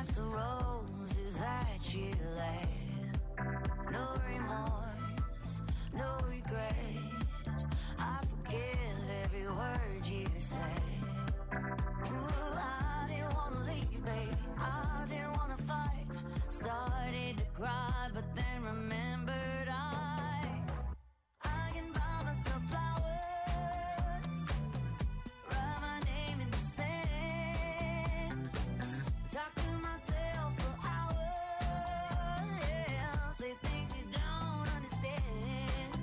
match the roses that you laid. No remorse, no regret. I forgive every word you say. Ooh, I didn't wanna leave, baby. I didn't wanna fight. Started to cry, but then remembered I can buy myself flowers, write my name in the sand, talk to myself for hours, yeah, say things you don't understand.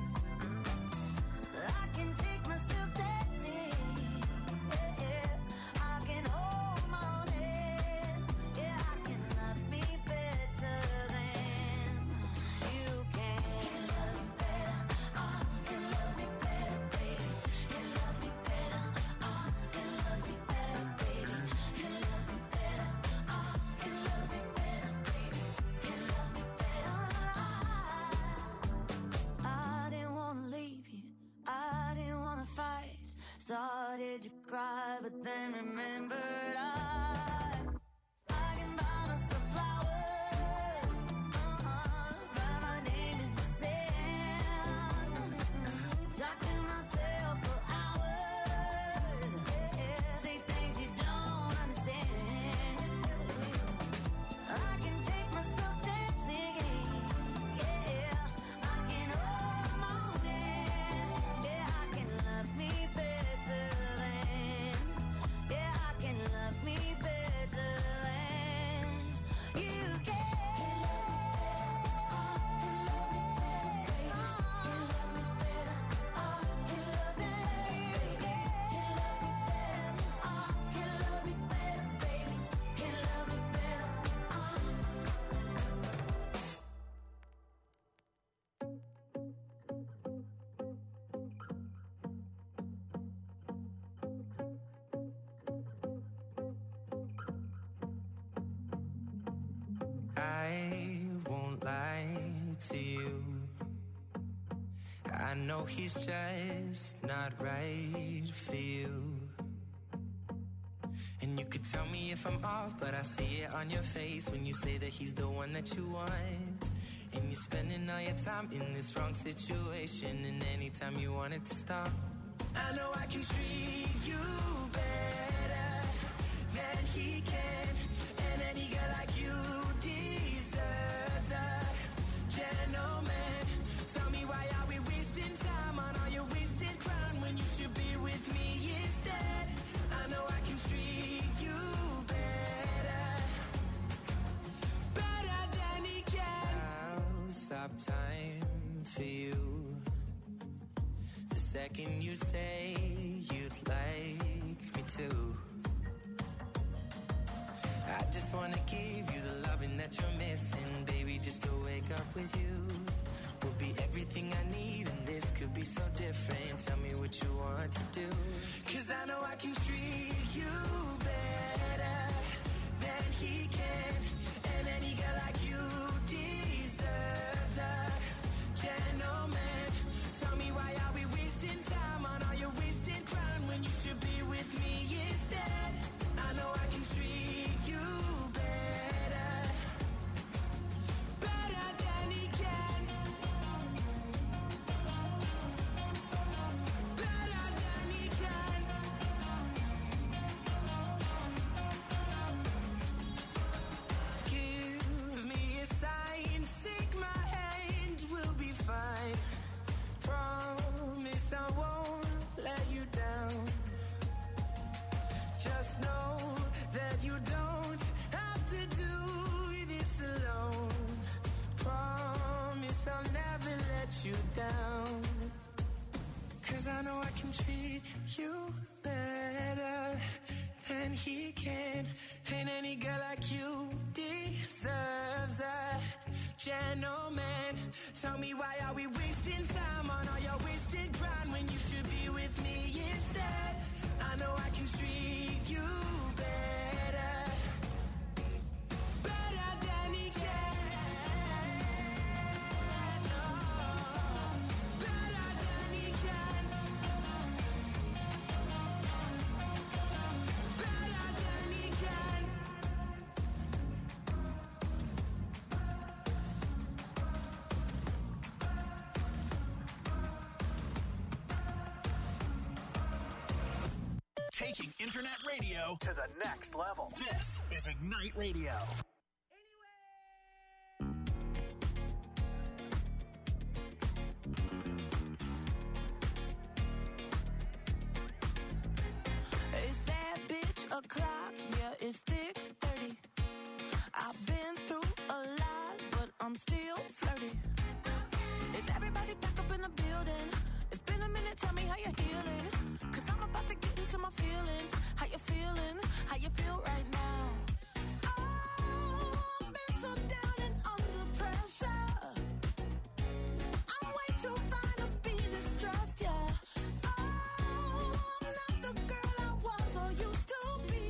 I can take myself dancing, yeah, I can hold my own hand, yeah, I can love me better than you can. Can love me better, can love me better, baby. Can love me better, can love me better, baby. Can love me better, can love me better, baby. Can love me better. I didn't wanna leave you, I didn't wanna fight. Started to cry, but then remembered I can buy myself flowers, write my name in the sand, talk to myself for hours, yeah, say things you don't understand. I can take myself dancing, yeah, I can hold my own hand, yeah, I can love me better than, yeah, I can love me better than you can. I won't lie to you. I know he's just not right for you. And you could tell me if I'm off, but I see it on your face when you say that he's the one that you want. And you're spending all your time in this wrong situation, and anytime you want it to stop, I know I can treat you better than he can. And any girl like you deserves a gentleman. Tell me, why are we wasting time on all your wasted crown when you should be with me instead? I know I can treat you better, better than he can. I'll stop time for you the second you say you'd like me to. I just wanna give you the loving that you're missing, baby, just to wake up with you will be everything I need, and this could be so different. Tell me what you want to do, 'cause I know I can treat you better than he can. And any girl like you deserves a gentleman. Tell me, why are we wasting time on all your wasted crown when you should be with me instead? I know I can treat you better, better than he can, better than he can. Give me a sign, take my hand, we'll be fine. Promise I won't let you down. Just know that you don't have to do this alone. Promise I'll never let you down, 'cause I know I can treat you better than he can. And any girl like you deserves a gentleman. Tell me, why are we wasting time on all your wasted grind when you should be with me instead? I know I can treat you better, better than he can. Oh, better than he can, better than he can. Taking internet radio to the next level. This is Ignite Radio. Is that bitch o'clock? Yeah, it's thick 30. I've been through a lot, but I'm still flirty. Is everybody back up in the building? It's been a minute, tell me how you're healing. Cause I'm about to get into my feelings. How you feeling? How you feel right now? Oh, I've been so down and under pressure. I'm way too fine to be distressed, yeah. Oh, I'm not the girl I was or used to be.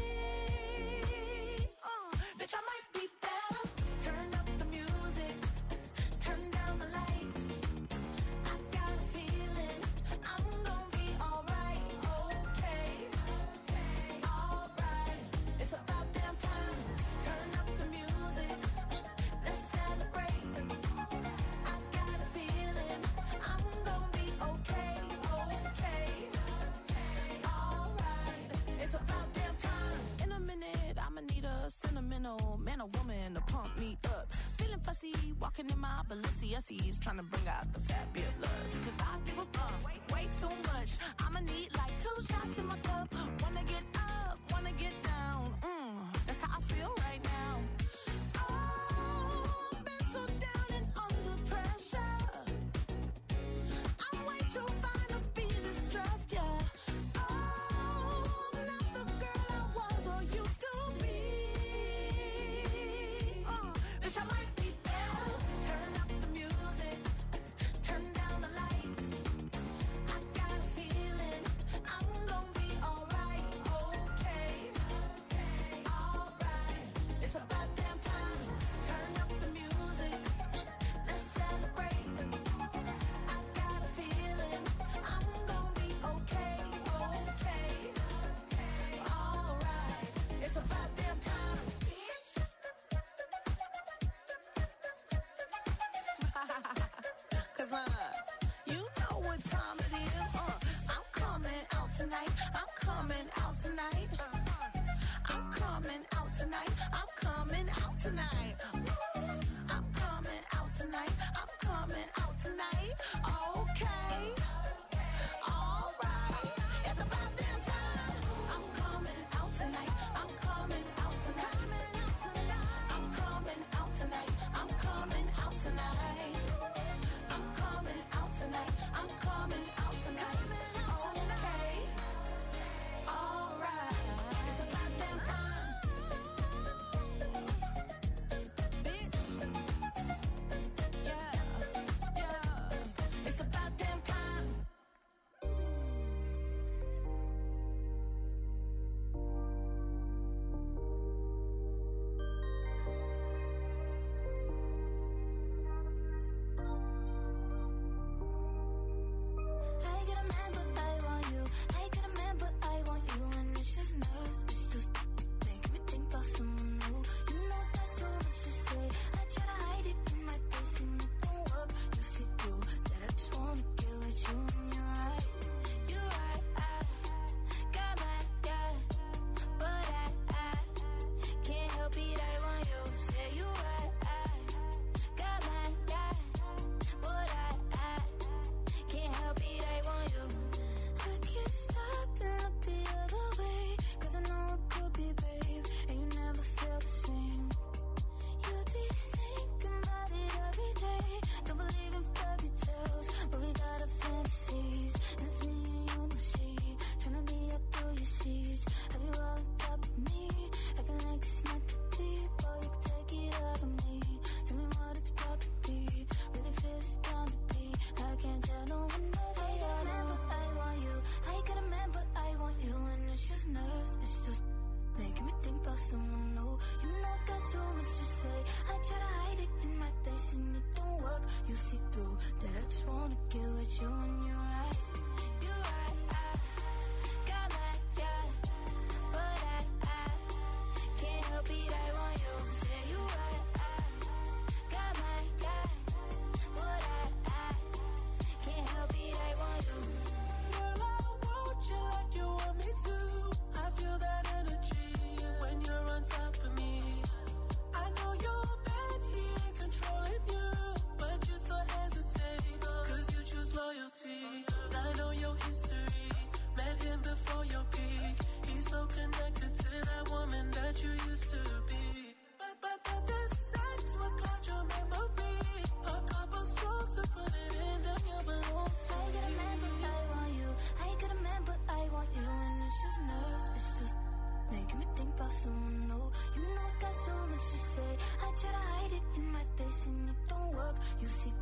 Bitch, I might be better. Turn up the music. Turn down the lights. I got a feeling I'm gonna be alright. Okay. Alright. It's about damn time. Turn up the music. Let's celebrate. I got a feeling I'm gonna be okay. Okay. Alright. It's about damn time. In a minute, I'ma need a sentimental man or woman to pump me up. Feeling fussy, walking in my Balenciennes, trying to bring out the fabulous. Cause I give a fuck way too much. I'ma need like 2 shots in my cup. Wanna get up, wanna get down. That's how I feel right now. Oh, I've been so down and under pressure. I'm way too fine to be distressed, yeah. Oh, I'm not the girl I was or used to be. Bitch, I might be better. Turn up the music. Turn down the lights. I got a feeling I'm gonna be alright. Okay. Alright. It's about damn time. Turn up the music. Let's celebrate. I got a feeling I'm gonna be okay. Okay. Alright. It's about damn time. Cause you know what time it is. I'm coming out tonight. I'm coming out tonight. I'm coming out tonight. I'm coming out tonight. I'm coming out tonight. I'm coming out tonight. Okay. Alright. It's about damn time. I'm coming out tonight. I'm coming out tonight. I'm coming out tonight. I'm coming out tonight. I'm coming out tonight. I'm coming out tonight. Okay. Alright. It's about damn time.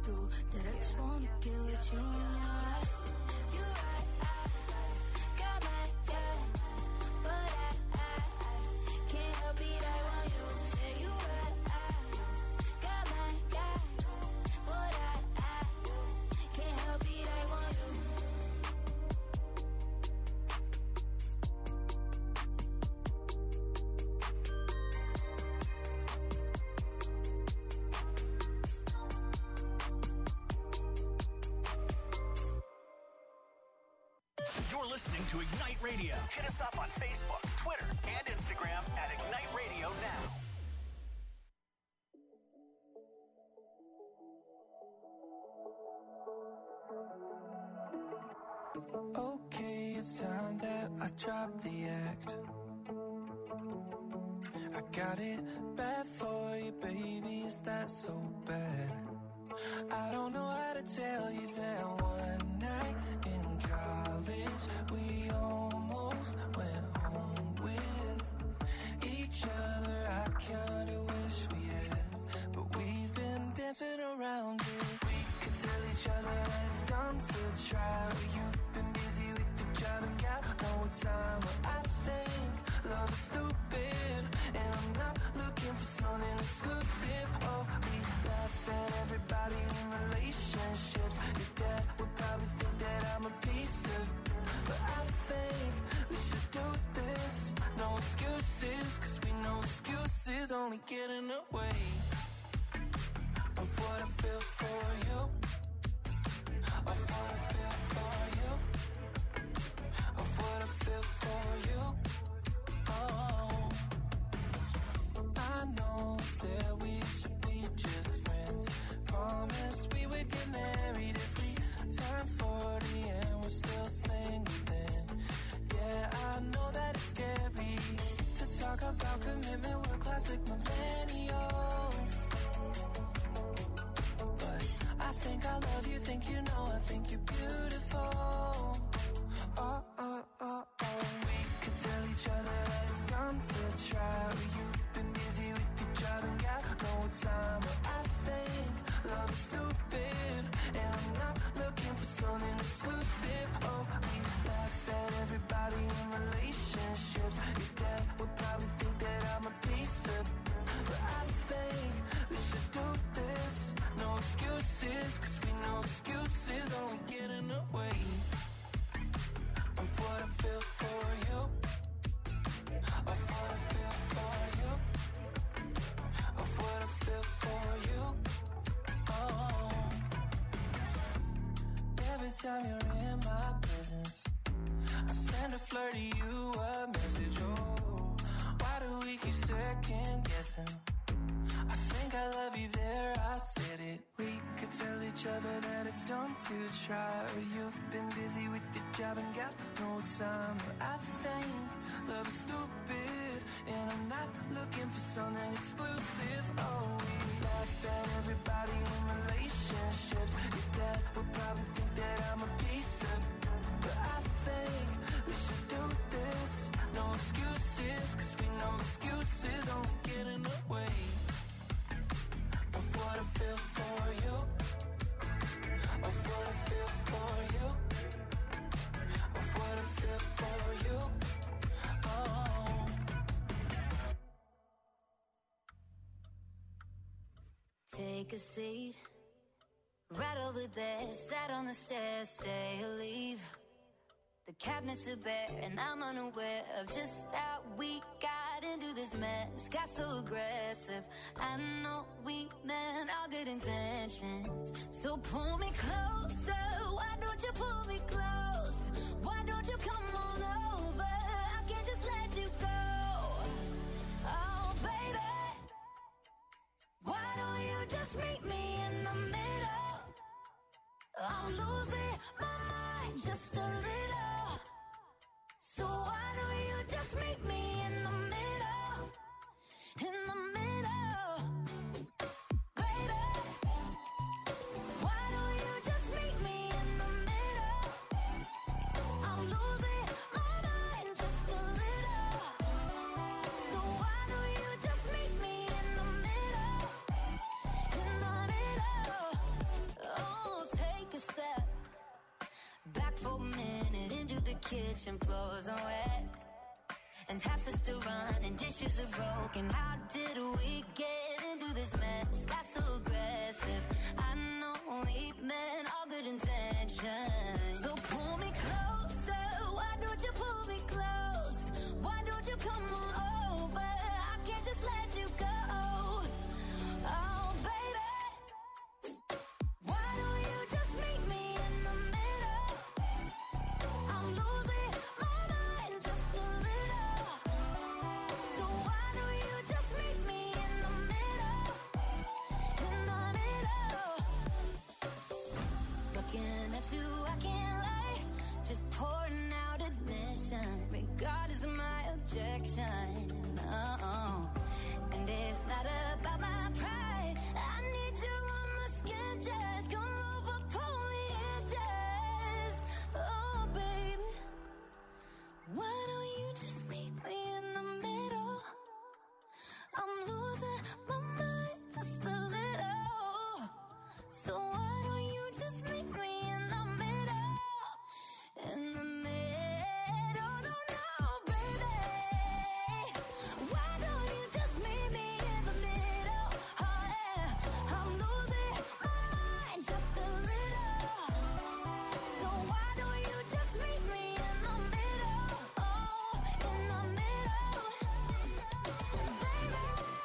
through, that I just wanna get with you when you're right. You're right, I got my yeah, but I can't help it, I want you. Say you right, I got my yeah, but I can't help it, I want you. You're listening to Ignite Radio. Hit us up on Facebook, Twitter, and Instagram at Ignite Radio Now. Okay, it's time that I drop the act. I got it bad for you, baby, is that so bad? I don't know how to tell you that one night in college we almost went home with each other. I kinda wish we had, but we've been dancing around it. We could tell each other that it's dumb to try, but you've been busy with the job and got no time. But I think love is stupid, and I'm not looking for something exclusive. Oh, we laugh at everybody in relationships. Your dad would probably think that I'm a piece of, but I think we should do this. No excuses, cause we know excuses only get in the way of what I feel for you, of what I feel for you, of what I feel for you. Oh, I know that we should be just friends. Promise we would get married if we turn 40 and we're still single then. Yeah, I know that it's scary to talk about commitment, we're classic millennials. But I think I love you, think you know, I think you're beautiful. Oh, oh, oh, oh. We could tell each other that it's dumb to try, but you've been busy with your job and got no time. But I think love is stupid, and I'm not looking for something exclusive. Oh, we laugh at everybody in relationships. Your dad would probably think that I'm a piece of, but I think we should do this. No excuses, cause we know excuses only get in the way of what I feel for you, of what I feel for you, of what I feel for you. Oh, every time you're in my presence, I send a flirt to you a message. Oh, why do we keep second guessing? I think I love you there, I said it. We could tell each other that it's dumb to try, but you've been busy with the job and got no time. But I think love is stupid, and I'm not looking for something exclusive. Oh, we laugh at everybody in relationships. Your dad would probably think that I'm a piece of, but I think we should do this. No excuses, cause we know excuses only get in the way of what I feel for you, of what I feel for you, of what I feel for you. Oh, Take a seat, right over there, sat on the stairs, stay or leave. The cabinets are bare and I'm unaware of just how we got into this mess. Got so aggressive, I know we meant all good intentions. So pull me closer, why don't you pull me close? Why don't you come on over, I can't just let you go. Oh baby, why don't you just meet me in the middle? I'm losing my mind just a little. So why don't you just meet me in the middle? In the middle, baby. Why don't you just meet me in the middle? I'm losing my mind just a little. So why don't you just meet me in the middle? In the middle. kitchen floors are wet, and taps are still running, dishes are broken. How did we get into this mess? Got so aggressive. I know we meant all good intentions. So pull me closer. Why don't you pull me close? Why don't you come on over? I can't just let you go. Oh, baby, why don't you just meet me in the middle? I'm losing my mind just a little. So why don't you just meet me in the middle? In the middle. Looking at you, I can't lie. Just pouring out admission, regardless of my objection. Oh, and it's not about my pride. I need you on my skin, just come over, pull me in, just. Oh, baby, why don't you just meet me in the middle? I'm losing my mind just a little. So why don't you just meet me in the middle? In the middle, no, baby. Why don't you just meet me in the middle? Oh, yeah. I'm losing my mind just a little. So why don't you just meet me in the middle? Oh, in the middle. Baby,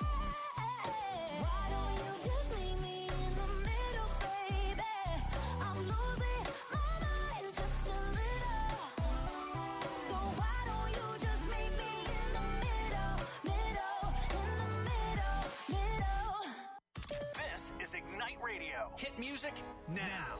why don't you just meet me in the middle, baby? I'm losing my mind just a little. So why don't you just meet me in the middle, middle, in the middle. This is Ignite Radio. Hit music now.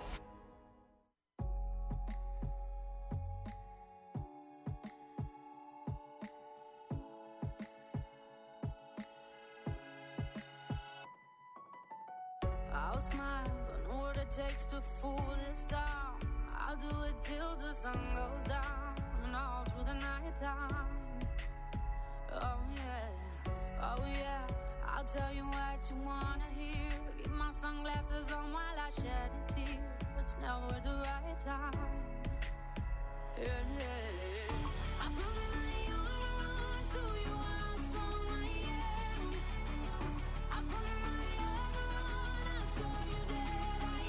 I'll smile, I know what it takes to fool this town. I'll do it till the sun goes down and all through the night time. Oh yeah, I'll tell you what you wanna hear. Keep my sunglasses on while I shed a tear. It's never the right time. Yeah. I put my armor on, show you how strong I am. I put my armor on, I'll show you that I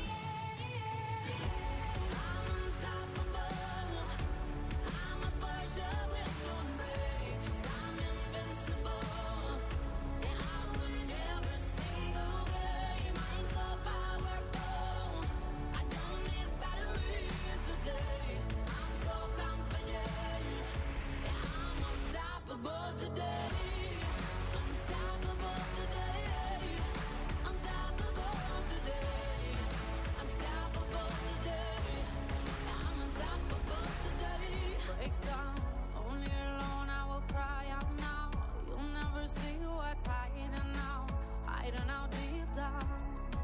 am. I'm unstoppable. I'm a Porsche with no brakes. I'm invincible. And I win every single game. I'm so powerful. I don't need batteries to play. I'm so confident. Yeah, I'm unstoppable today. Unstoppable today. Unstoppable today. Unstoppable today. I'm unstoppable today. Break down, only alone I will cry out now. You'll never see what's hiding out deep down.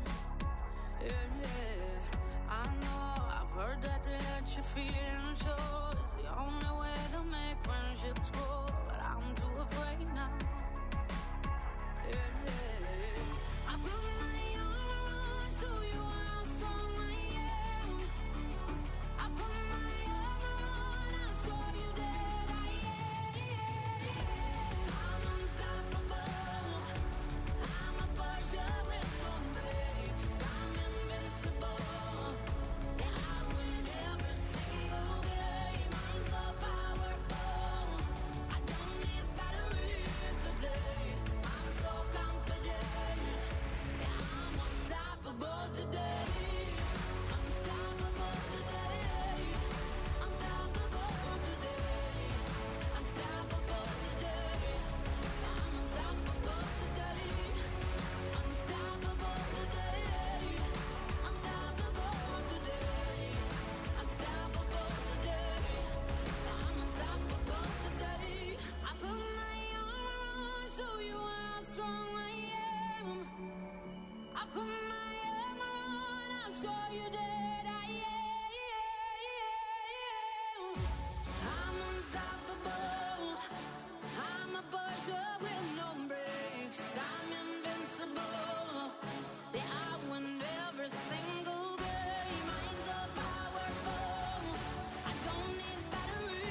Yeah. I know, I've heard that to let you feel and show is the only way to make friendships grow, but I'm too afraid now. Yeah. I put my armor on, show you how strong I am. I put my armor on, I'll show you that I am. I'm unstoppable. I'm a Porsche with no brakes. I'm invincible. Yeah, I win every single game. I'm so powerful. I don't need batteries to play. I'm so confident. Yeah, I'm unstoppable today. Unstoppable today. Unstoppable today. Unstoppable today. I'm unstoppable today. Unstoppable today. Unstoppable today. Unstoppable today. I'm unstoppable today. I put my armor on, show you how strong I am. I put my armor on, I'll show you that I am. I'm unstoppable. I'm a Porsche with no brakes. I'm invincible. Yeah, I win every single game. I'm so powerful. I don't need batteries.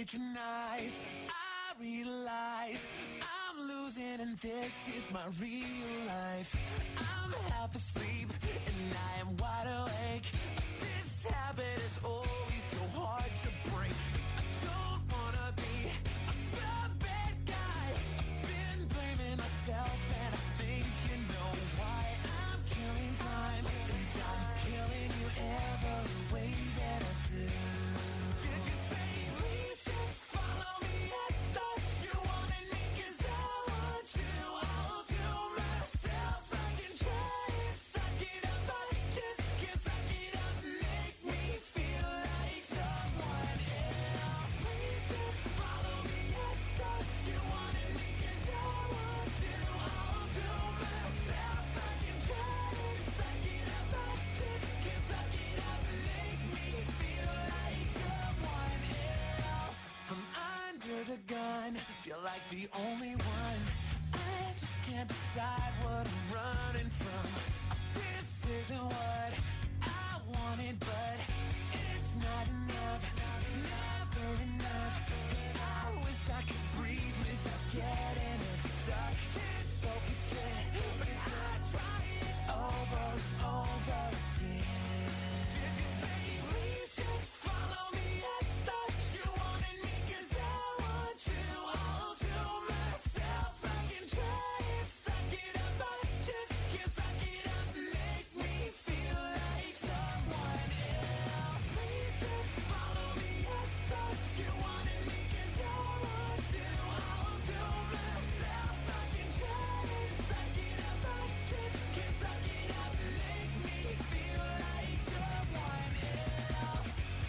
me tonight. I realize I'm losing and this is my real life. I'm half asleep and I am wide awake. This habit is always so hard to break. I don't wanna be the bad guy. I've been blaming myself and I think you know why. I'm killing time and time's killing you every way that I do. Did you say please just follow me? I thought you wanted me 'cause I want you. I'll do myself. I can try and suck it up. I just can't suck it up. Make me feel like someone else. Please just follow me. I thought you wanted me 'cause I want you. I'll do myself. I can try and suck it up. I just can't suck it up. Make me feel like someone else. I'm under the gun, feel like the only one. I just can't decide what I'm running from. This isn't what I wanted, but it's not enough. It's never enough. I wish I could breathe without getting it stuck. Can't focus it, but I try it over and over again. Did you say please just follow me? I thought you wanted me 'cause I want you. I'll do myself. I can try and suck it up. I just can't suck it up. Make me feel like someone else. Please just follow me. I thought you wanted me 'cause I want you. I'll do myself. I can try and suck it up. I just can't suck it up. Make me feel like someone else.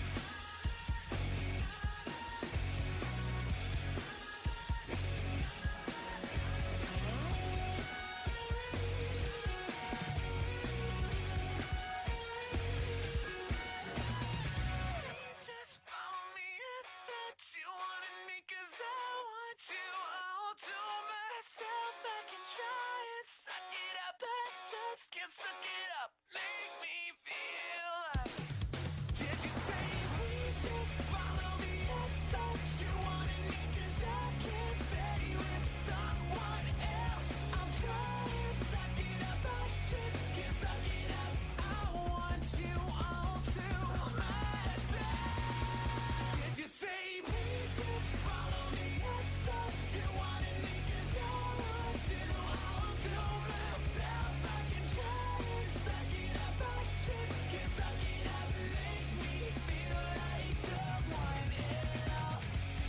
Just follow me. I thought you wanted me 'cause I want you. I'll do myself. I can try and suck it up. I just can't suck it up. Make me feel like. Did you say please just follow me? I thought you wanted me 'cause I can't stay with someone else. I'll try and suck it up. I just can't suck it up. I want you. I'll do myself. Did you say please just follow me? I thought you wanted me 'cause I want you. I'll do myself. I can try and suck it up. I just can't suck it up. Make me feel like someone else.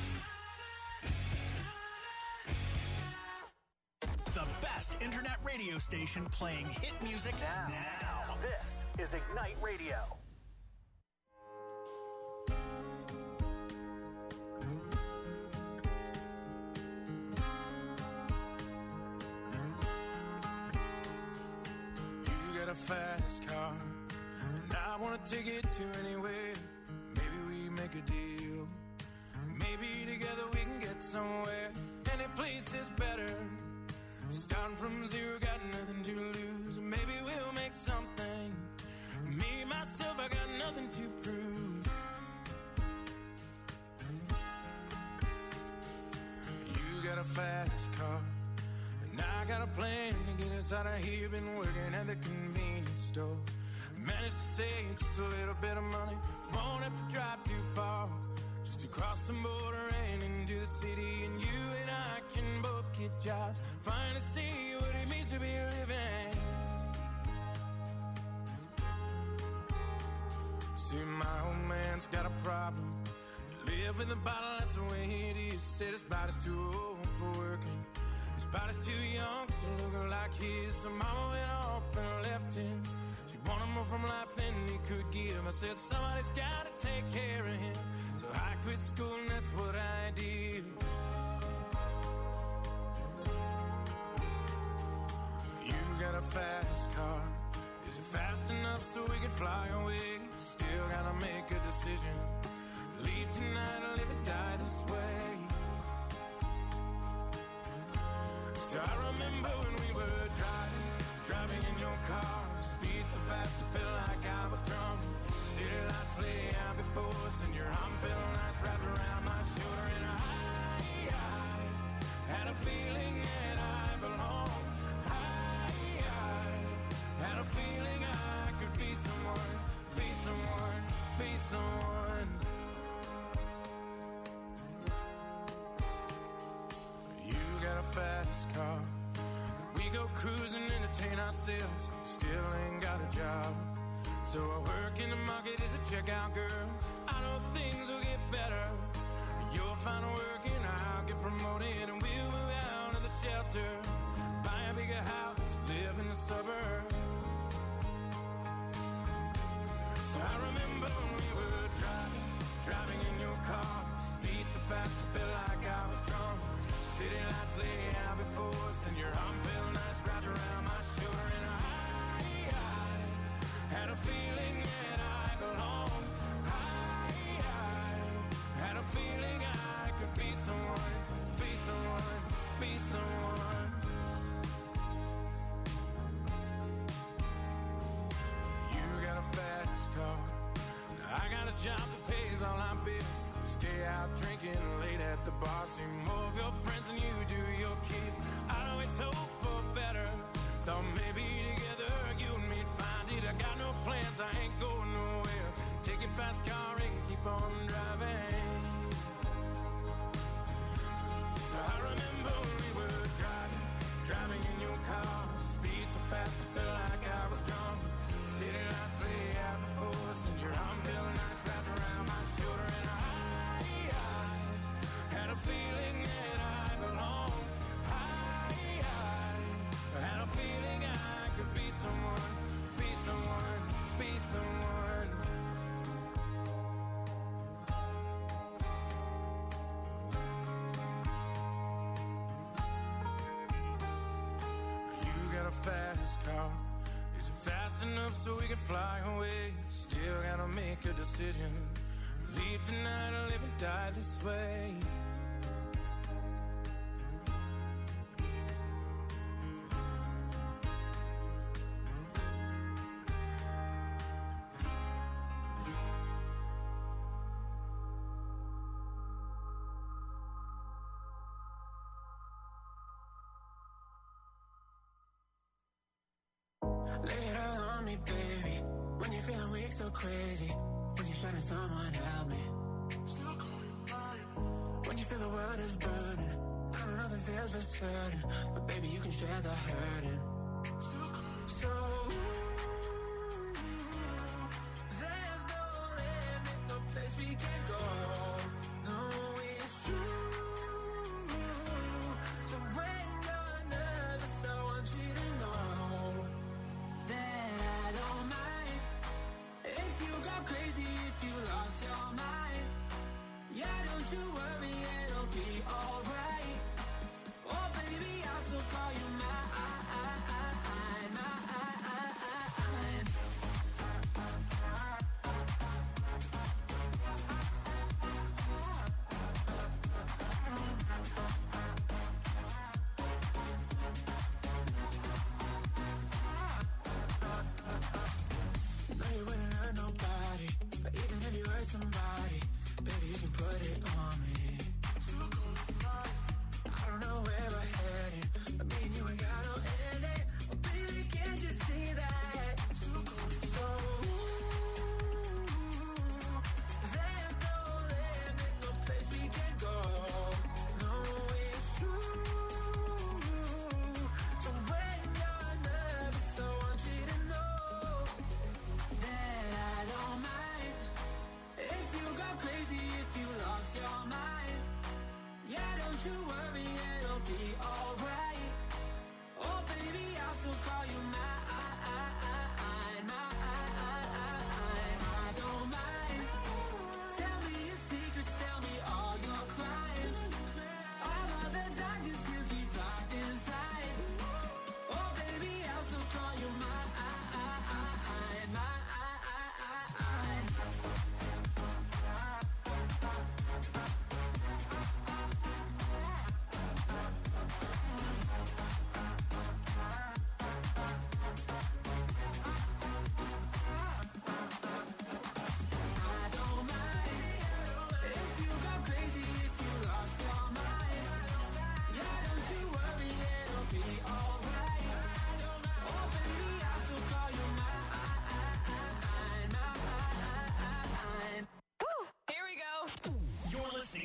The best internet radio station playing hit music now. This is Ignite Radio. You got a fast car, and I wanna take it to anywhere. Maybe we make a deal. Maybe together we can get somewhere. Any place is better. Starting from zero, got nothing to lose. Maybe we'll make something. Me, myself, I got nothing to prove. You got a fast car, and I got a plan to get us out of here. Been working at the convenience store. Managed to save just a little bit of money. Won't have to drive too far. Just to cross the border and into the city. And you and I can both get jobs. Finally see what it means to be living. See, my old man's got a problem. You live with a bottle, that's the way it is. Said his body's too old for working. His body's too young to look like his. So mama went off and left him. She wanted more from life than he could give. I said somebody's gotta take care of him. So I quit school and that's what I did. You got a fast car. Is it fast enough so we can fly away? Still gotta make a decision. Leave tonight or live or die this way. So I remember when we were driving in your car. Speed so fast I felt like I was drunk. City lights lay out before us and your arm felt nice wrapped around my shoulder. feeling that I belong. I had a feeling I could be someone, be someone, be someone. You got a fast car, we go cruising, entertain ourselves. Still ain't got a job, so I work in the market as a checkout girl. I know things will get better. You'll find work and I'll get promoted, and we'll move out of the shelter, buy a bigger house, live in the suburbs. So I remember when we were driving in your car, speed so fast I felt like I was drunk. City lights lay out before us, and your arm felt nice wrapped around my shoulder, and I had a feeling that I belonged. I had a feeling I could be someone, be someone, be someone. You got a fast car, now I got a job that pays all our bills. We stay out drinking late at the bar, see more of your friends than you do your kids. I always hope for better, thought maybe together you and me'd find it. I got no plans, I ain't going nowhere. Take your fast car and keep on driving. So I remember when we were driving in your car, speed so fast I felt like I was drunk. City lights lay out before us, and your arm felt nice wrapped around my shoulder, and I had a feeling that I belonged. I had a feeling I could be someone, be someone, be someone. You got a fast car, is it fast enough so we can fly away? Still gotta make a decision, leave tonight or live and die this way. Lay it all on me, baby. When you're feeling weak, so crazy. When you're shutting someone, help me. Still call you mine. When you feel the world is burning, I don't know that feels for certain, but baby, you can share the hurting. Still call you so. There's no limit, no place we can go. No, it's true. So when you're nervous, I want you to know that I don't mind if you go crazy, if you lost your mind. Yeah, don't you worry, it'll be alright. Oh baby, I'll still call you mine.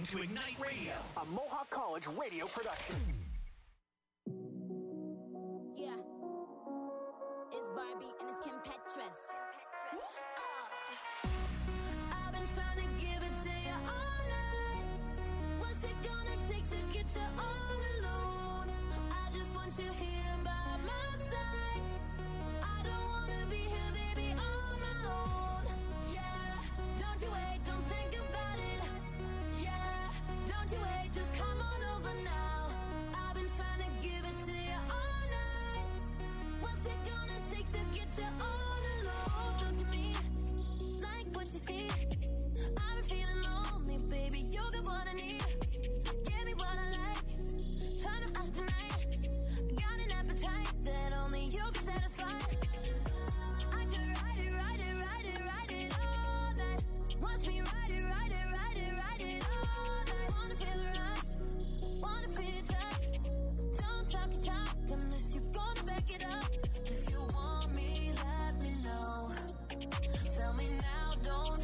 to Ignite Radio, a Mohawk College radio production. Yeah. It's Barbie and it's Kim Petras. I've been trying to give it to you all night. What's it gonna take to get you all alone? I just want you here by my side. I don't wanna be here, baby, on my own. Yeah, don't you wait, don't think about it. Yeah, don't you wait, just come on over now. I've been trying to give it to you all night. What's it gonna take to get you all alone? Look at me, like what you see. I've been feeling lonely, baby, you're the one I need. Give me what I like, trying to fast tonight. Got an appetite that only you can satisfy. I could ride it, ride it, ride it, ride it all night. Watch me ride it, ride it, ride it, ride it all night. Wanna feel the rush, wanna feel your touch. Don't talk your talk unless you're gonna back it up. If you want me, let me know. Tell me now, don't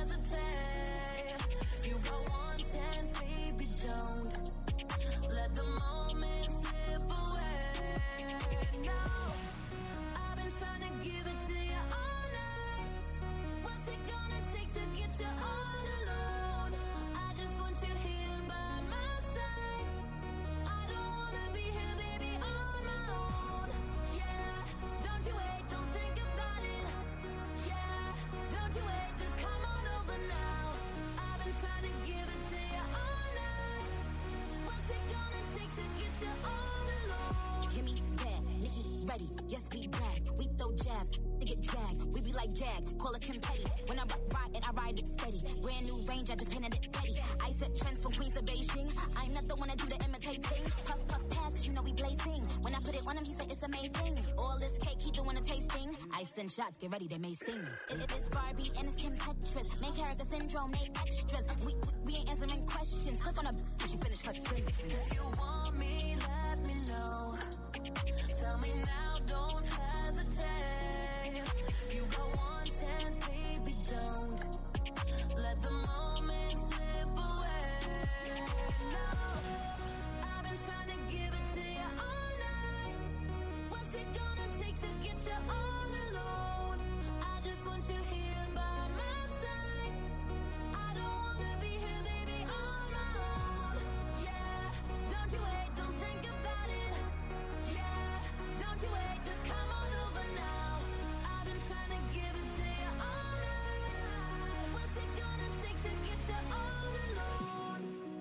hesitate. You got one chance, baby, don't let the moment slip away. No, I've been trying to give it to you all night. What's it gonna take to get you all alone? I just want you here by my side. I don't wanna be here, baby, on my own. Yeah, don't you wait, don't think about it. Yeah, don't you wait, just come on over now. I've been trying to give it to you all night. What's it gonna take to get you all alone? Give me that, Nikki, ready. Yes, we brag. We throw jabs, they get dragged. We be like gag, call it confetti. When I ride and I ride it steady. Brand new range, I just painted it ready. I set trends from Queens to Beijing. I'm not the one to do the imitating. Puff, puff, pass, cause you know we blazing. When I put it on him, he said it's amazing. All this cake, he doing a tasting. Ice and shots, get ready, they may sting. It is Barbie and it's Kim Petras. Main character syndrome, they extras. We ain't answering questions. Click on her, she finished her sentence. If you want me, let me know. Tell me now, don't hesitate. You got one chance, baby, don't let the moment slip away. No, I've been trying to give it to you all night. What's it gonna take to get you all alone? I just want you here by my side. I don't wanna be here, baby, on my own. Yeah, don't you wait, don't think about it. Yeah, don't you wait, just come on over now. I've been trying to give it to you all night. What's it gonna take to get you all alone?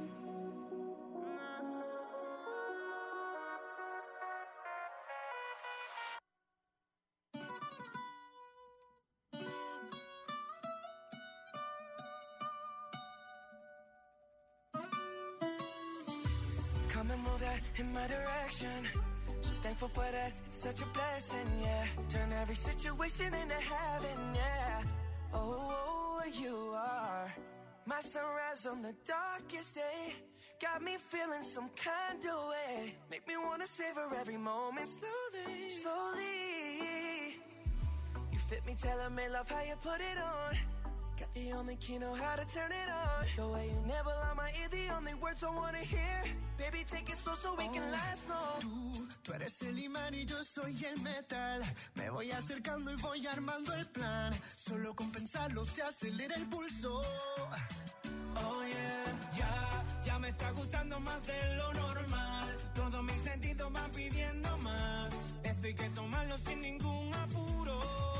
Come and move that in my direction. So thankful for that, it's such a blessing, yeah. Turn every situation into heaven, yeah. Oh, you are my sunrise on the darkest day. Got me feeling some kind of way. Make me wanna savor every moment slowly, slowly. You fit me, tailor-made, love how you put it on. Got the only key, know how to turn it on. The way you never lie my ear, the only words I wanna hear. Baby, take it slow so we can last long. Tú eres el imán y yo soy el metal. Me voy acercando y voy armando el plan. Solo con pensarlo se acelera el pulso. Oh yeah. Ya me está gustando más de lo normal. Todos mis sentidos van pidiendo más. Esto hay que tomarlo sin ningún apuro.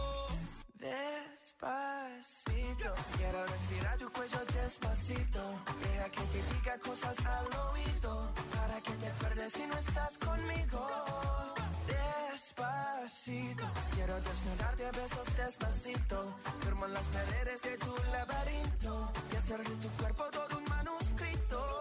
Despacito, quiero respirar tu cuello despacito. Deja que te diga cosas al oído, para que te acuerdes si no estás conmigo. Despacito, quiero desnudarte a besos despacito. Firmo las paredes de tu laberinto y hacer de tu cuerpo todo un manuscrito.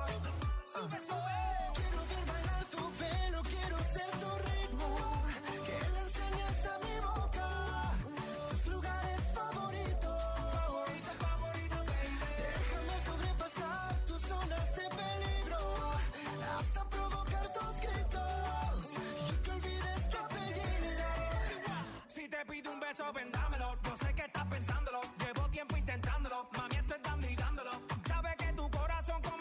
Quiero ver bailar tu pelo, quiero ser tu ritmo. Que le enseñes a mi boca tus lugares favoritos. Favorito, baby. Déjame sobrepasar tus zonas de peligro, hasta provocar tus gritos y que olvides tu apellido. Si te pido un beso, ven, dámelo. No sé qué estás pensándolo. Llevo tiempo intentándolo. Mami, estoy dando y dándolo. Sabes que tu corazón con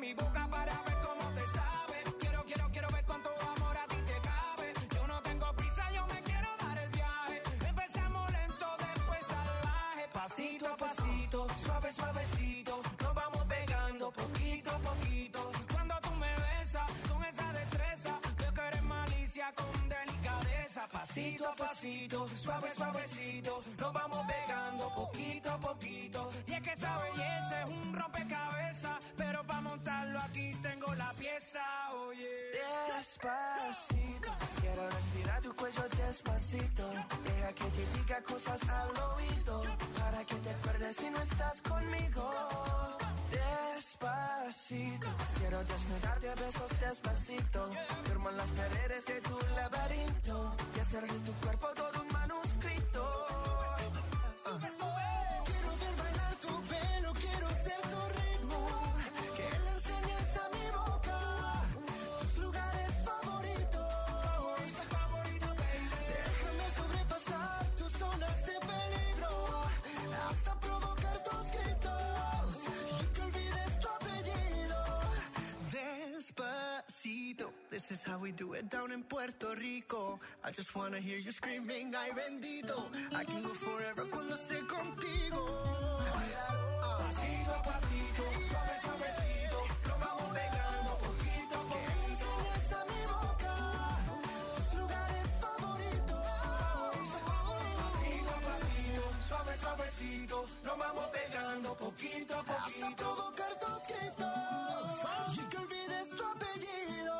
mi boca para ver cómo te sabe. Quiero ver cuánto amor a ti te cabe. Yo no tengo prisa, yo me quiero dar el viaje. Empezamos lento, después salvaje. Pasito a pasito, suave, suavecito. Nos vamos pegando poquito a poquito. Cuando tú me besas con esa destreza, veo que eres malicia con delicadeza. Pasito a pasito, suave, suavecito. Nos vamos pegando poquito a poquito. Y es que esa belleza es un rompecabezas, pero para montarlo aquí tengo la pieza, oye. Despacito, quiero respirar tu cuello despacito. Deja que te diga cosas al oído, para que te acuerdes si no estás conmigo. Despacito, quiero desnudarte a besos despacito. Firmo en las paredes de tu laberinto y hacer de tu cuerpo todo un manuscrito. Quiero ver bailar tu pelo, quiero ser tu ritmo. Que le enseñes a mi boca tus lugares favoritos. Déjame sobrepasar tus zonas de peligro, hasta provocar tus gritos y que olvides tu apellido. Despacito, this is how we do it down in Puerto Rico. I just wanna hear you screaming, ay bendito. I can go forever cuando esté contigo. Pasito a pasito, suave, suavecito. Nos vamos pegando poquito a poquito. Que le enseñes a mi boca tus lugares favoritos. Pasito a pasito, suave, suavecito. Nos vamos pegando poquito a Hasta poquito. provocar tus gritos y que olvides tu apellido.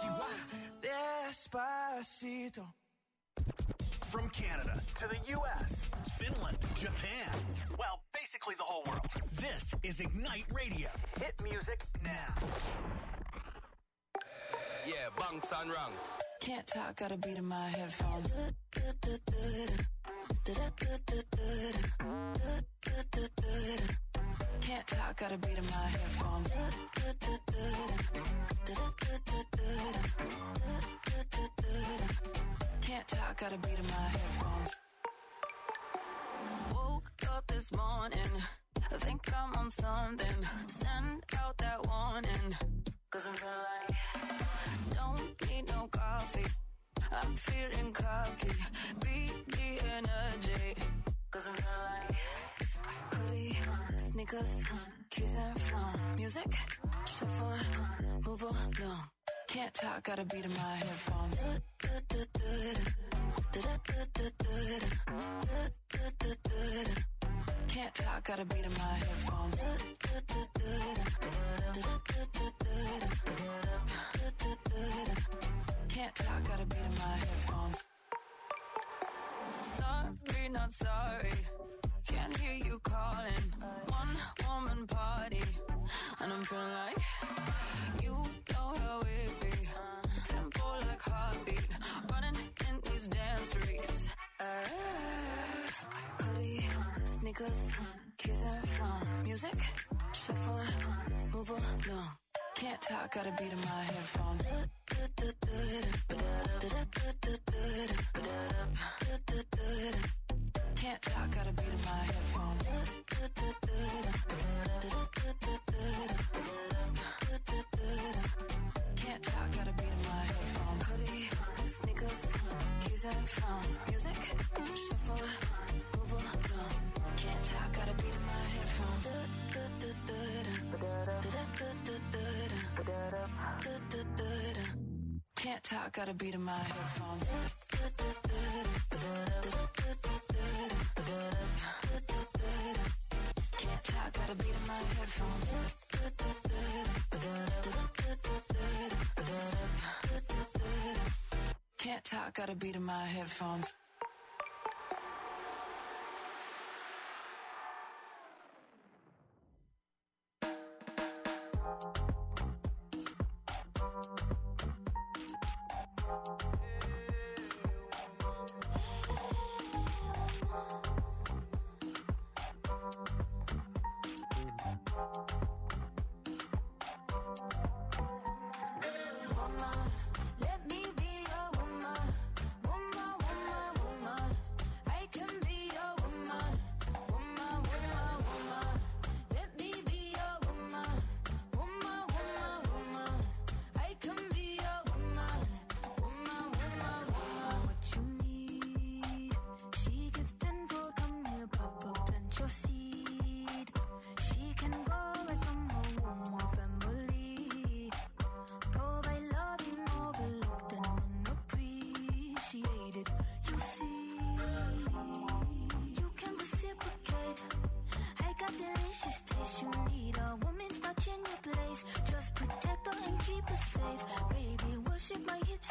Despacito. From Canada to the U.S., Finland, Japan, well, basically the whole world. This is Ignite Radio. Hit music now. Yeah, bunks and ranks. Can't talk, got a beat in my headphones. Can't talk, got a beat in my headphones. Can't talk, got a beat in my headphones. Woke up this morning, I think I'm on something. Send out that warning, 'cause I'm feeling like don't need no coffee. I'm feeling cocky. Beat the energy, 'cause I'm feeling like hoodie, sneakers, keys and phone. Music, shuffle, move along. Can't talk, got a beat in my headphones. Can't talk, got a beat in my headphones. Can't talk, got a beat in my headphones. Sorry, not sorry. Can't hear you calling. One woman party, and I'm feeling like you know how it be. Tempo like heartbeat, running in these damn streets. Hoodie, sneakers, keys and phone. Music, shuffle, move along. Can't talk, got a beat in my headphones. Can't talk, got a beat in my headphones. Can't talk, got a beat in my headphones. Hoodie, sneakers, keys and phone. Music, shuffle, move along. Can't talk, got a beat in my headphones. Can't talk, got a beat in my headphones. Can't talk, got a beat in my headphones. Can't talk, got a beat in my headphones. Woman, let me be your woman. Woman, woman,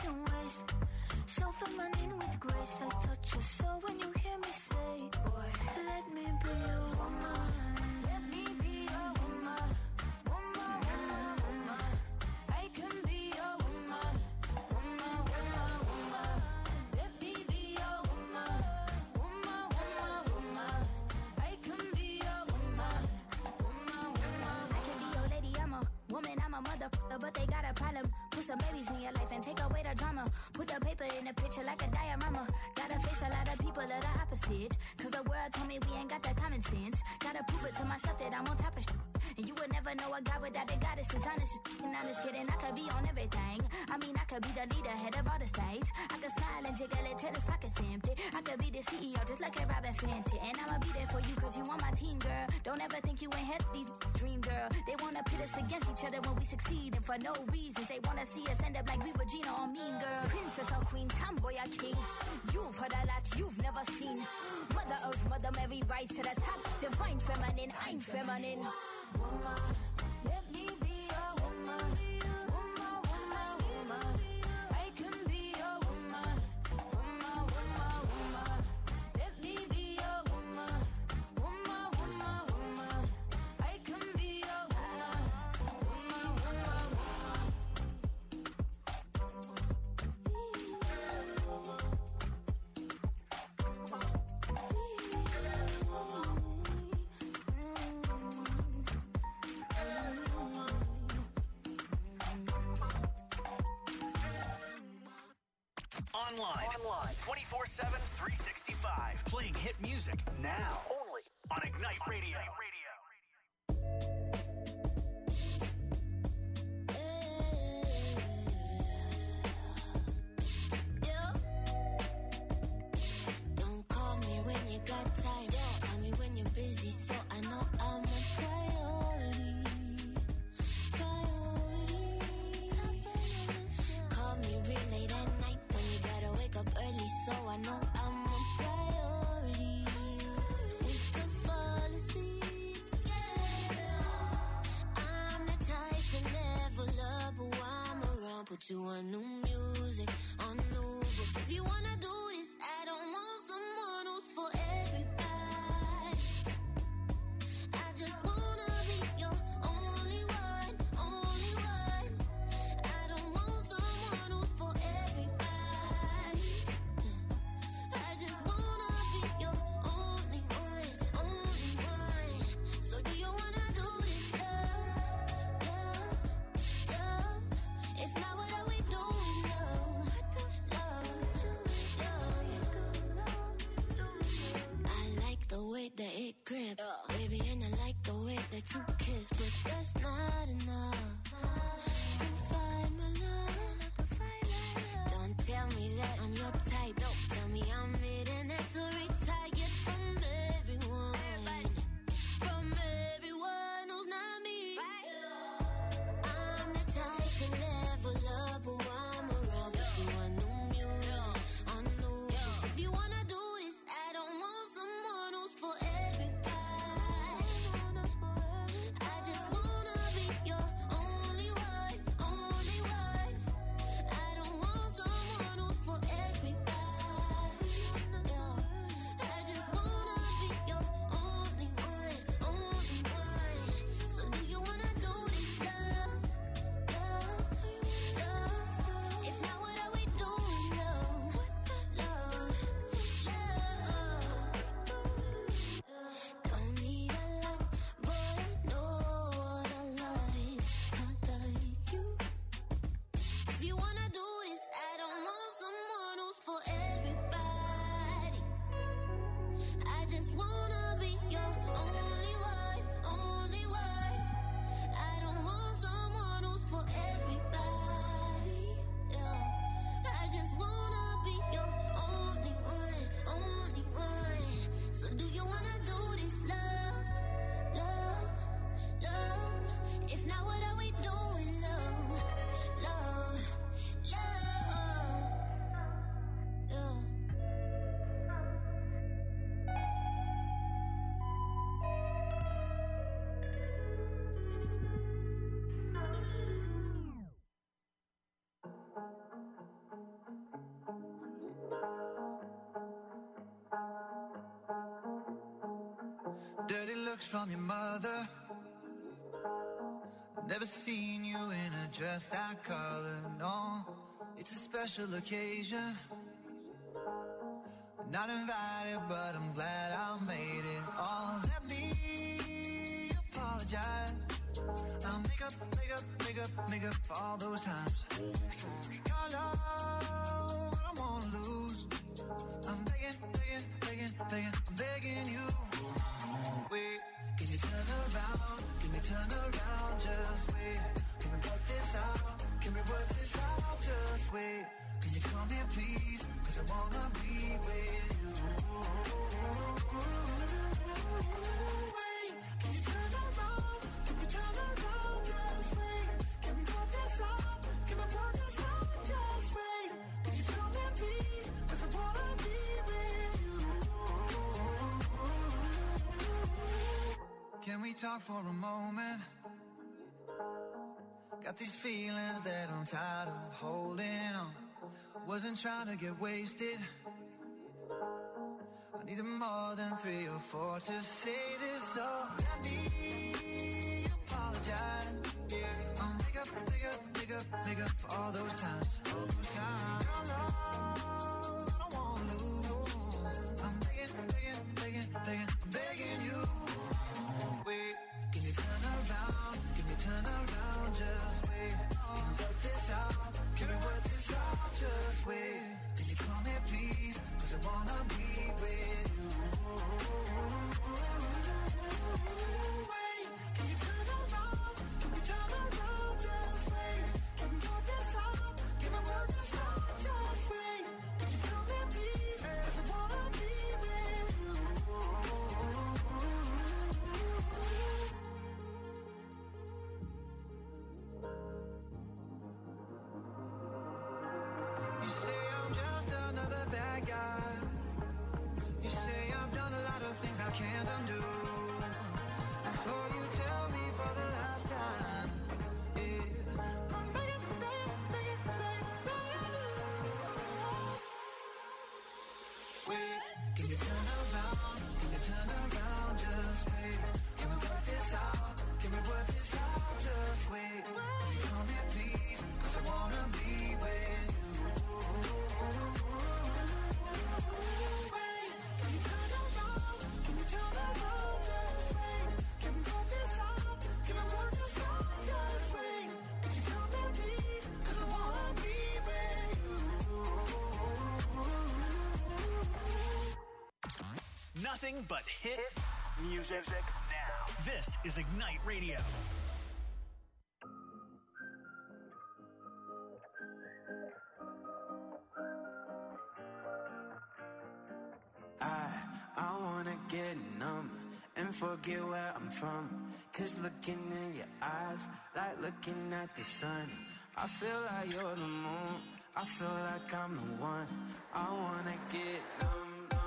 and waist. So feminine with grace. I touch your soul when you hear me say, boy, let me be your woman. Let me be your woman. Woman, woman, woman. I can be your woman. Woman, woman, woman. Let me be your woman. Woman, woman, woman. I can be your woman. Woman, woman. I can be your lady, I'm a woman, I'm a motherfucker, but they got a problem. Put some babies in your life and take away the drama. Put the paper in the picture like a diorama. Gotta face a lot of people that are opposite. Cause the world told me we ain't got the common sense. Gotta prove it to myself that I'm on top of shit. And you would never know a guy without a goddess is honest. And honest kidding, I could be on everything. I mean, I could be the leader, head of all the states. I could smile and jiggle it till his pockets empty. I could be the CEO just like a Robin Fenty. And I'ma be there for you cause you on my team, girl. Don't ever think you ain't had these dream, girl. They wanna pit us against each other when we succeed. And for no reasons, they wanna see us end up like we Regina or Mean Girl. Princess or queen, tomboy or king. You've heard a lot you've never seen. Mother Earth, Mother Mary, rise to the top. Divine feminine, I'm feminine. Woman, let me be your woman. Woman, woman, woman. I can be your woman. Woman, woman, woman. Let me be your woman. Woman, woman, woman. I can be your woman. Woman, woman, woman. Online 24/7, 365. Playing hit music now. Only on Ignite Radio. Don't call me when you got time. Call me when you're busy, so I know I'm a priority. Call me real late at night when you gotta wake up early, so I know I'm a priority. We could fall asleep together. I'm the type to level up while I'm around. Put you on new music, on new books. If you wanna do this, I don't want someone who's for everybody. I just wanna be your only one, only one. I don't want someone who's for everybody. I just wanna be your only one, only one. So do you wanna do this, love, love, love? If not, what are we doing, love, love, love? Dirty looks from your mother. Never seen you in a dress that color, no. It's a special occasion. Not invited, but I'm glad I made it. Oh, let me apologize. I'll make up for all those times. Your love, I don't wanna lose. I'm begging, I'm begging you. Wait, can you turn around? Can you turn around? Just wait. Can we work this out? Can we work this out? Just wait. Can you come here, please? 'Cause I wanna be with you. Wait, can you turn around? Can you turn around? Just wait. Can we work this out? Can we work this out? Just wait. Can you come here, please? 'Cause I wanna be with you. Can we talk for a moment? Got these feelings that I'm tired of holding on. Wasn't trying to get wasted. I needed more than 3 or 4 to say this, so let me apologize. Yeah, I'll make up for all those times. Your love, I don't wanna lose. I'm begging you. Wait, can you turn around? Can you turn around? Just wait. Can we work this out? Can we work this out? Just wait. Can you come here, please? 'Cause I wanna be with you. Wait, can you turn around? Can we turn around? Just wait. Can we work this out? Can we work this out? Just wait. Can you come here, please? 'Cause I wanna be with you. You say I'm just another bad guy. You say I've done a lot of things I can't undo. Before you tell me for the last time, yeah, I'm begging you. Wait, can you turn around? Can you turn around? Just wait. Can we work this out? Can we work this out? Just wait. Can you come here, please? 'Cause I wanna be with you. Wait, can you turn around? Can you turn around? Just wait. Can we work this out? Can we work this out? Just wait. Can you come here, please? 'Cause I wanna be with you. Nothing but hit music now. This is Ignite Radio. I wanna get numb and forget where I'm from. 'Cause looking in your eyes, like looking at the sun. I feel like you're the moon, I feel like I'm the one. I wanna get numb.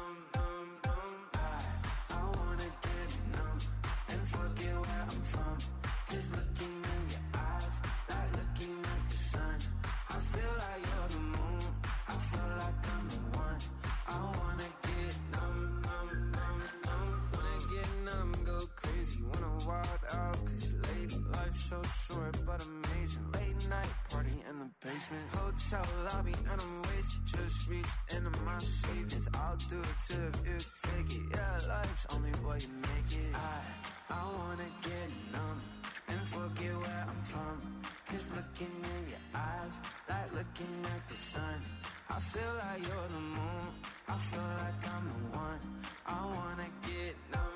I wanna get numb and forget where I'm from. 'Cause looking in your eyes, like looking at the sun. I feel like you're the moon, I feel like I'm the one. I wanna get numb. Wanna get numb, go crazy, wanna wild out. 'Cause lady, life's so short but amazing. Late night party in the basement, hotel lobby and I'm wasted. Just reached into my savings, I'll do it too if you take it. Yeah, life's only what you make it. I wanna get numb and forget where I'm from. 'Cause looking in your eyes, like looking at the sun. I feel like you're the moon, I feel like I'm the one. I wanna get numb.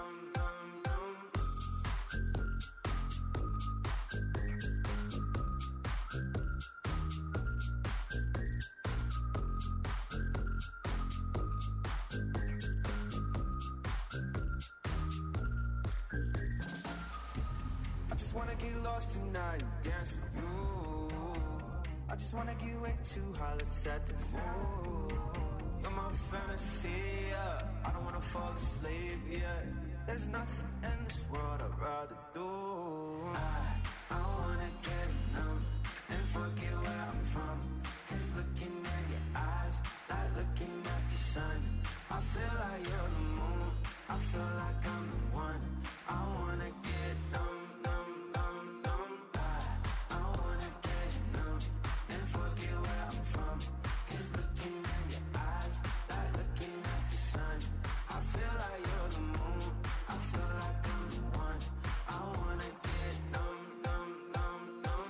I just wanna get lost tonight and dance with you. I just wanna get way too high, let's set the mood. You're my fantasy, yeah. I don't wanna fall asleep, yeah. There's nothing in this world I'd rather do. I wanna get numb and forget where I'm from. 'Cause looking at your eyes, like looking at the sun. I feel like you're the moon, I feel like I'm the one. I wanna get numb, numb, numb, numb. I wanna get numb and forget where I'm from. 'Cause looking in your eyes, like looking at the sun. I feel like you're the moon. I feel like I'm the one. I wanna get numb, numb, numb, numb.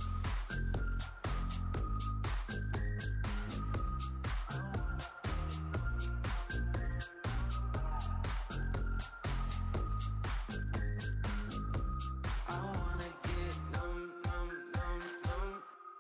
I wanna get numb, numb, numb, numb.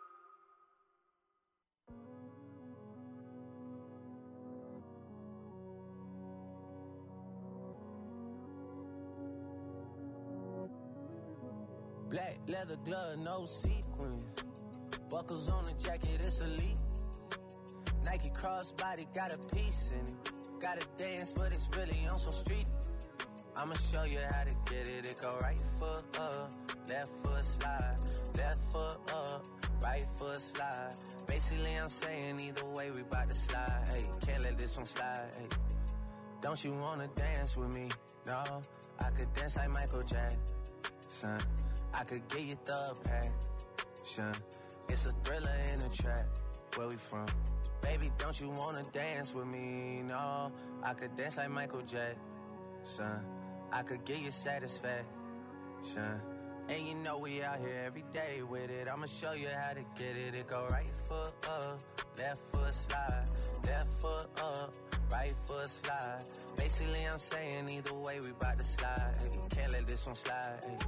Black leather glove, no sequins. Buckles on the jacket, it's elite. Nike crossbody got a piece in it. Gotta dance, but it's really on some street. I'ma show you how to get it. It go right foot up, left foot slide. Left foot up, right foot slide. Basically, I'm saying either way, we bout to slide. Hey, can't let this one slide. Hey, don't you wanna dance with me? No, I could dance like Michael Jackson. I could get you the passion. It's a thriller in a trap. Where we from? Baby, don't you wanna dance with me? No, I could dance like Michael Jackson. I could get you satisfaction. And you know we out here every day with it. I'ma show you how to get it. It go right foot up, left foot slide. Left foot up, right foot slide. Basically, I'm saying either way, we bout to slide. Hey, can't let this one slide. Hey.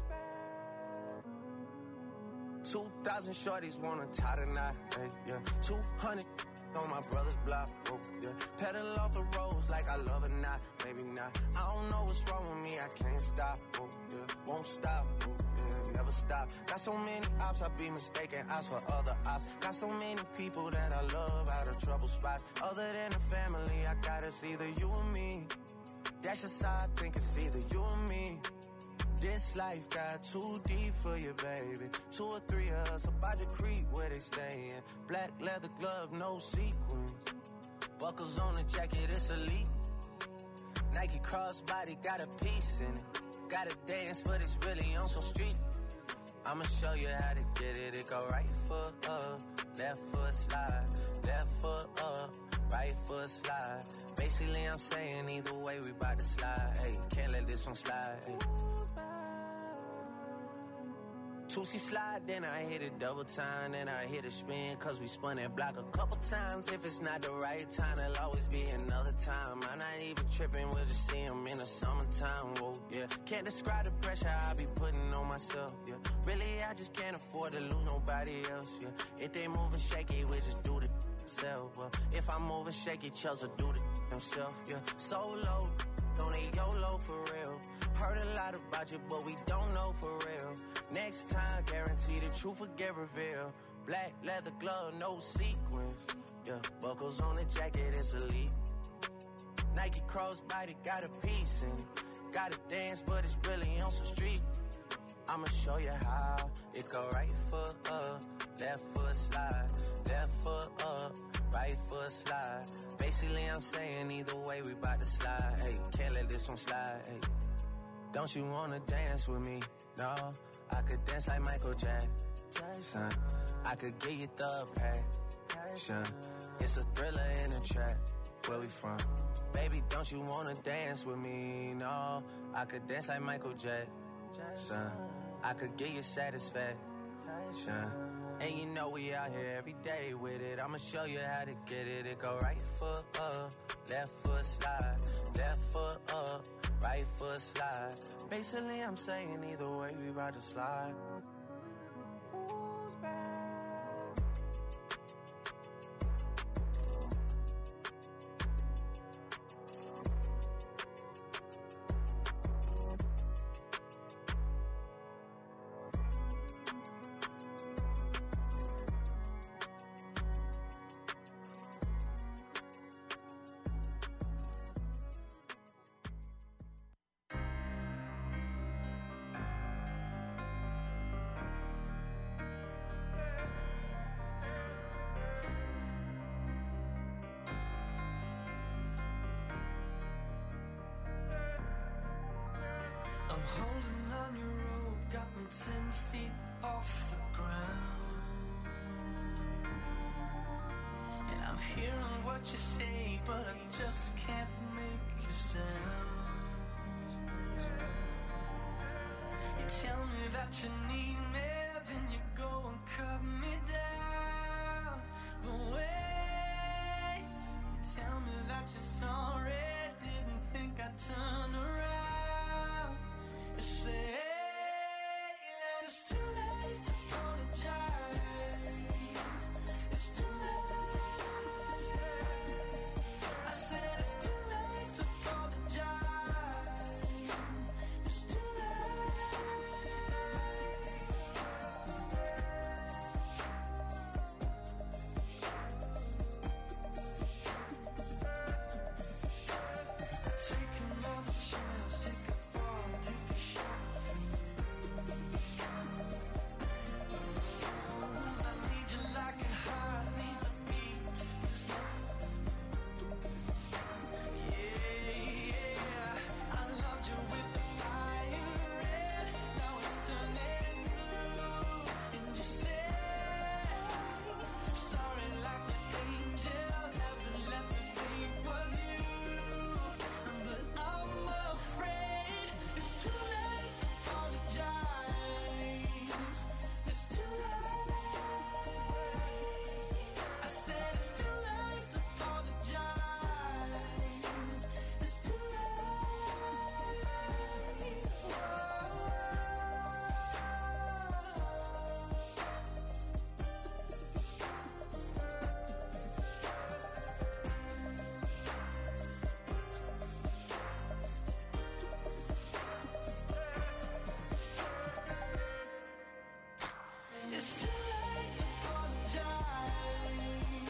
2,000 shorties wanna tie the knot, hey, yeah. 200 on my brother's block, oh, yeah. Pedal off the roads like I love it, not, maybe not. I don't know what's wrong with me, I can't stop, oh, yeah. Won't stop, oh, yeah, never stop. Got so many ops, I be mistaken ops for other ops. Got so many people that I love out of trouble spots. Other than the family, I got it's either you or me. That's just how I think it's either you or me. This life got too deep for you, baby. 2 or 3 of us about to creep where they stayin'. Black leather glove, no sequins. Buckles on the jacket, it's elite. Nike crossbody got a piece in it. Gotta dance, but it's really on some street. I'ma show you how to get it. It go right foot up, left foot slide. Left foot up, right foot slide. Basically, I'm saying either way, we bout to slide. Hey, can't let this one slide. Hey. 2C slide, then I hit it double time, then I hit a spin, cause we spun that block a couple times. If it's not the right time, there'll always be another time. I'm not even tripping, we'll just see him in the summertime, whoa, yeah. Can't describe the pressure I be putting on myself, yeah. Really, I just can't afford to lose nobody else, yeah. If they moving shaky, we just do the self, well. If I'm moving shaky, Chelsea do the himself, yeah. Solo, don't need YOLO for real. Heard a lot about you, but we don't know for real. Next time, guarantee the truth will get revealed. Black leather glove, no sequins. Yeah, buckles on the jacket, it's elite. Nike crossbody got a piece in it. Gotta dance, but it's really on some street. I'ma show you how. It go right foot up, left foot slide. Left foot up, right foot slide. Basically, I'm saying either way, we bout to slide. Hey, can't let this one slide. Hey. Don't you wanna dance with me? No, I could dance like Michael Jackson. I could get you the passion. It's a thriller in a trap. Where we from? Baby, don't you wanna dance with me? No, I could dance like Michael Jackson. I could get you satisfaction. And you know we out here every day with it. I'ma show you how to get it. It go right foot up, left foot slide. Left foot up, right foot slide. Basically, I'm saying either way, we about to slide. Who's back? only 10 feet off the ground. And I'm hearing what you say, but I just can't make a sound. You tell me that you need me, then you go and cut me down.